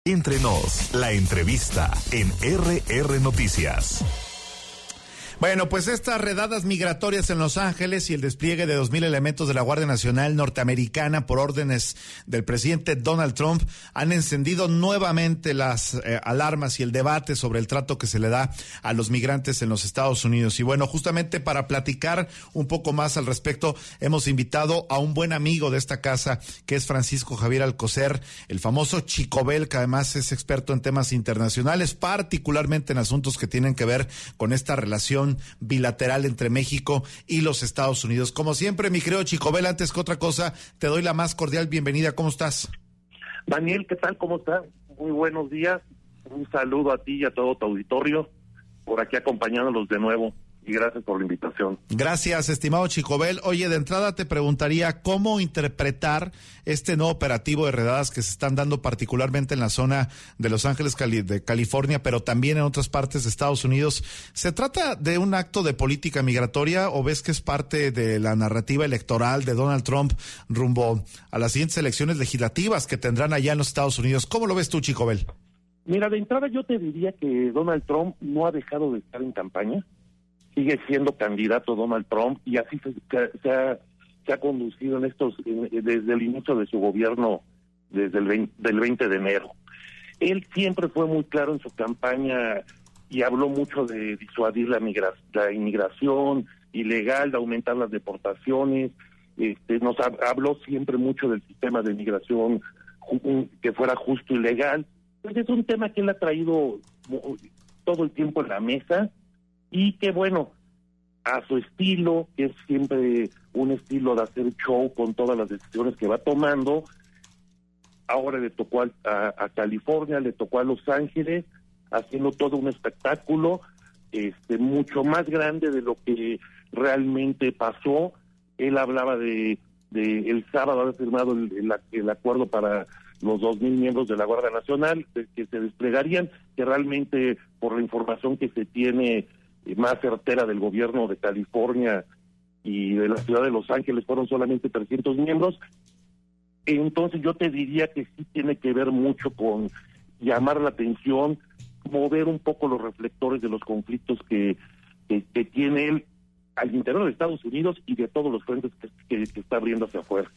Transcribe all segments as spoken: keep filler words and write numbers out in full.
Entre nos, la entrevista en R R Noticias. Bueno, pues estas redadas migratorias en Los Ángeles y el despliegue de dos mil elementos de la Guardia Nacional norteamericana por órdenes del presidente Donald Trump han encendido nuevamente las eh, alarmas y el debate sobre el trato que se le da a los migrantes en los Estados Unidos. Y bueno, justamente para platicar un poco más al respecto, hemos invitado a un buen amigo de esta casa, que es Francisco Javier Alcocer, el famoso Chicobel, que además es experto en temas internacionales, particularmente en asuntos que tienen que ver con esta relación bilateral entre México y los Estados Unidos. Como siempre, mi querido Chicobel, antes que otra cosa, te doy la más cordial bienvenida. ¿Cómo estás? Daniel, ¿qué tal? ¿Cómo estás? Muy buenos días. Un saludo a ti y a todo tu auditorio, por aquí acompañándolos de nuevo. Y gracias por la invitación. Gracias, estimado Chicobel. Oye, de entrada te preguntaría cómo interpretar este nuevo operativo de redadas que se están dando particularmente en la zona de Los Ángeles, Cali- de California, pero también en otras partes de Estados Unidos. ¿Se trata de un acto de política migratoria o ves que es parte de la narrativa electoral de Donald Trump rumbo a las siguientes elecciones legislativas que tendrán allá en los Estados Unidos? ¿Cómo lo ves tú, Chicobel? Mira, de entrada yo te diría que Donald Trump no ha dejado de estar en campaña. Sigue siendo candidato Donald Trump y así se, se, ha, se ha conducido en estos en, desde el inicio de su gobierno, desde el veinte, del veinte de enero. Él siempre fue muy claro en su campaña y habló mucho de disuadir la, migra, la inmigración ilegal, de aumentar las deportaciones. Este, nos ha, habló siempre mucho del sistema de migración ju, que fuera justo y legal. Entonces es un tema que él ha traído todo el tiempo en la mesa. Y que bueno, a su estilo, que es siempre un estilo de hacer show con todas las decisiones que va tomando, ahora le tocó a, a, a California, le tocó a Los Ángeles, haciendo todo un espectáculo este mucho más grande de lo que realmente pasó. Él hablaba de, de el sábado haber firmado el, el, el acuerdo para los dos mil miembros de la Guardia Nacional de, que se desplegarían, que realmente por la información que se tiene más certera del gobierno de California y de la ciudad de Los Ángeles fueron solamente trescientos miembros. Entonces yo te diría que sí tiene que ver mucho con llamar la atención, mover un poco los reflectores de los conflictos que, que, que tiene él al interior de Estados Unidos y de todos los frentes que, que, que está abriendo hacia afuera.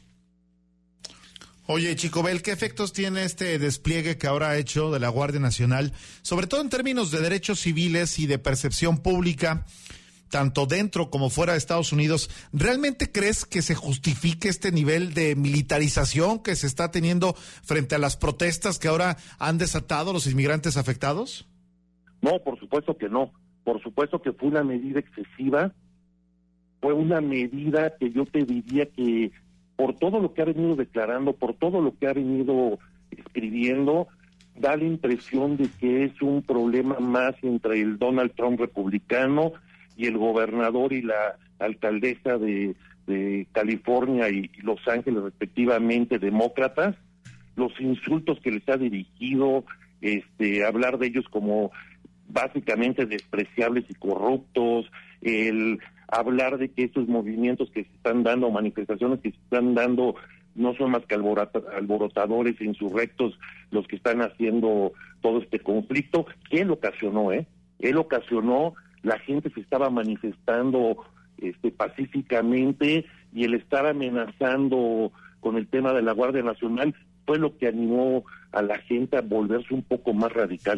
Oye, Chicobel, ¿qué efectos tiene este despliegue que ahora ha hecho de la Guardia Nacional, sobre todo en términos de derechos civiles y de percepción pública, tanto dentro como fuera de Estados Unidos? ¿Realmente crees que se justifique este nivel de militarización que se está teniendo frente a las protestas que ahora han desatado los inmigrantes afectados? No, por supuesto que no. Por supuesto que fue una medida excesiva. Fue una medida que yo te diría que por todo lo que ha venido declarando, por todo lo que ha venido escribiendo, da la impresión de que es un problema más entre el Donald Trump republicano y el gobernador y la alcaldesa de, de California y Los Ángeles, respectivamente, demócratas. Los insultos que les ha dirigido, este, hablar de ellos como básicamente despreciables y corruptos, el hablar de que estos movimientos que se están dando, manifestaciones que se están dando, no son más que alborotadores e insurrectos los que están haciendo todo este conflicto, que él ocasionó, ¿eh? Él ocasionó, la gente se estaba manifestando este, pacíficamente, y el estar amenazando con el tema de la Guardia Nacional fue lo que animó a la gente a volverse un poco más radical.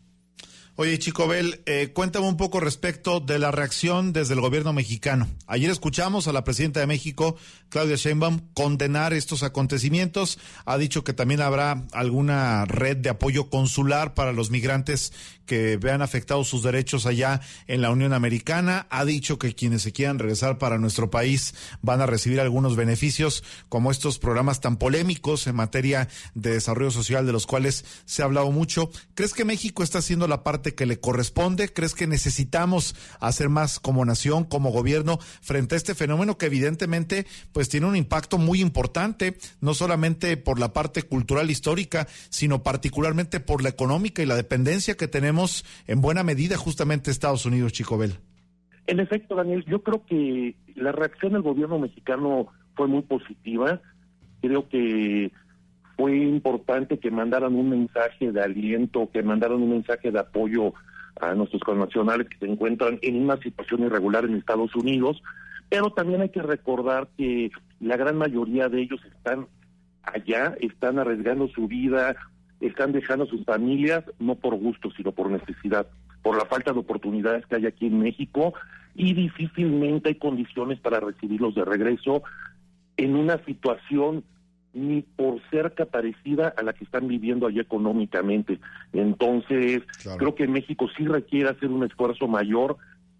Oye, Chicobel, eh, cuéntame un poco respecto de la reacción desde el gobierno mexicano. Ayer escuchamos a la presidenta de México, Claudia Sheinbaum, condenar estos acontecimientos. Ha dicho que también habrá alguna red de apoyo consular para los migrantes que vean afectados sus derechos allá en la Unión Americana. Ha dicho que quienes se quieran regresar para nuestro país van a recibir algunos beneficios, como estos programas tan polémicos en materia de desarrollo social, de los cuales se ha hablado mucho. ¿Crees que México está haciendo la parte que le corresponde? ¿Crees que necesitamos hacer más como nación, como gobierno, frente a este fenómeno que evidentemente pues tiene un impacto muy importante, no solamente por la parte cultural histórica, sino particularmente por la económica y la dependencia que tenemos en buena medida justamente Estados Unidos, Chicobel? En efecto, Daniel, yo creo que la reacción del gobierno mexicano fue muy positiva. Creo que fue importante que mandaran un mensaje de aliento, que mandaran un mensaje de apoyo a nuestros connacionales que se encuentran en una situación irregular en Estados Unidos, pero también hay que recordar que la gran mayoría de ellos están allá, están arriesgando su vida, están dejando sus familias, no por gusto, sino por necesidad, por la falta de oportunidades que hay aquí en México, y difícilmente hay condiciones para recibirlos de regreso en una situación ni por cerca parecida a la que están viviendo allá económicamente. Entonces, claro, creo que México sí requiere hacer un esfuerzo mayor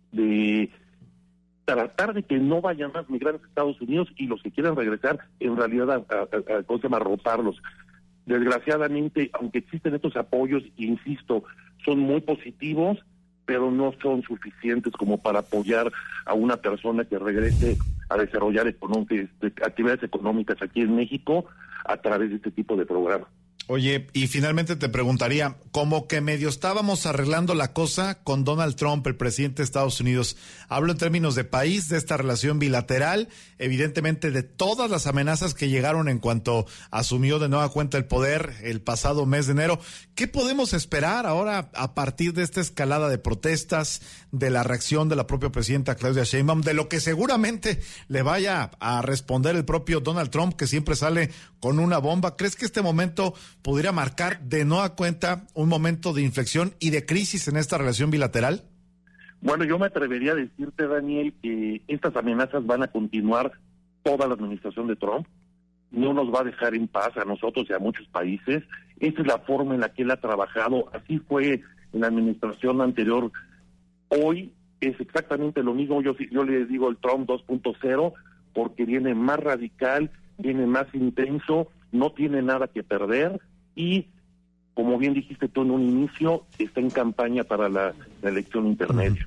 de tratar de que no vayan más migrantes a Estados Unidos, y los que quieran regresar, en realidad, a, a, a, a ¿cómo se llama?, rotarlos. Desgraciadamente, aunque existen estos apoyos, insisto, son muy positivos, pero no son suficientes como para apoyar a una persona que regrese a desarrollar actividades económicas aquí en México a través de este tipo de programas. Oye, y finalmente te preguntaría, como que medio estábamos arreglando la cosa con Donald Trump, el presidente de Estados Unidos. Hablo en términos de país, de esta relación bilateral, evidentemente de todas las amenazas que llegaron en cuanto asumió de nueva cuenta el poder el pasado mes de enero. ¿Qué podemos esperar ahora a partir de esta escalada de protestas, de la reacción de la propia presidenta Claudia Sheinbaum, de lo que seguramente le vaya a responder el propio Donald Trump, que siempre sale con una bomba? ¿Crees que este momento podría marcar de nueva cuenta un momento de inflexión y de crisis en esta relación bilateral? Bueno, yo me atrevería a decirte, Daniel, que estas amenazas van a continuar toda la administración de Trump. No nos va a dejar en paz a nosotros y a muchos países. Esta es la forma en la que él ha trabajado. Así fue en la administración anterior. Hoy es exactamente lo mismo. Yo, yo le digo el Trump dos punto cero, porque viene más radical, viene más intenso, no tiene nada que perder, y como bien dijiste tú en un inicio, está en campaña para la, la elección intermedia.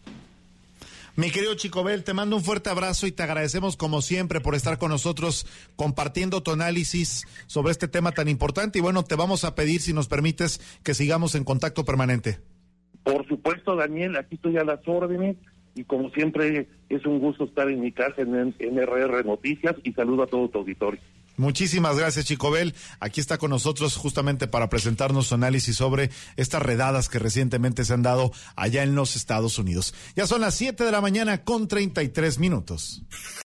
Mi querido Chicobel, te mando un fuerte abrazo y te agradecemos como siempre por estar con nosotros compartiendo tu análisis sobre este tema tan importante, y bueno, te vamos a pedir, si nos permites, que sigamos en contacto permanente. Por supuesto, Daniel, aquí estoy a las órdenes, y como siempre es un gusto estar en mi casa en, en R R Noticias, y saludo a todo tu auditorio. Muchísimas gracias, Chicobel. Aquí está con nosotros justamente para presentarnos su análisis sobre estas redadas que recientemente se han dado allá en los Estados Unidos. Ya son las siete de la mañana con treinta y tres minutos.